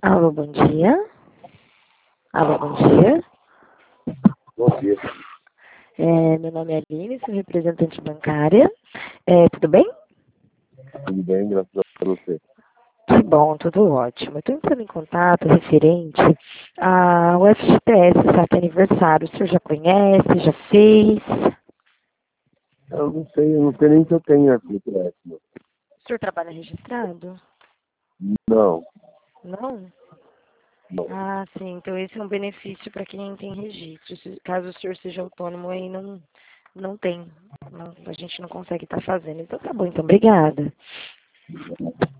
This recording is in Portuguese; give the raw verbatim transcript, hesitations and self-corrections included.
Alô, bom dia. Alô, bom dia. Bom dia. É, meu nome é Aline, sou representante bancária. É, tudo bem? Tudo bem, graças a você. Que bom, tudo ótimo. Eu estou entrando em contato referente ao F G T S Saque Aniversário. O senhor já conhece, já fez? Eu não sei, eu não sei nem se eu tenho aqui por essa. O senhor trabalha registrado? Não, Não? não. Ah, sim. Então esse é um benefício para quem tem registro. Se- Caso o senhor seja autônomo, aí não, não tem. Não, a gente não consegue estar fazendo. Então tá bom, então obrigada.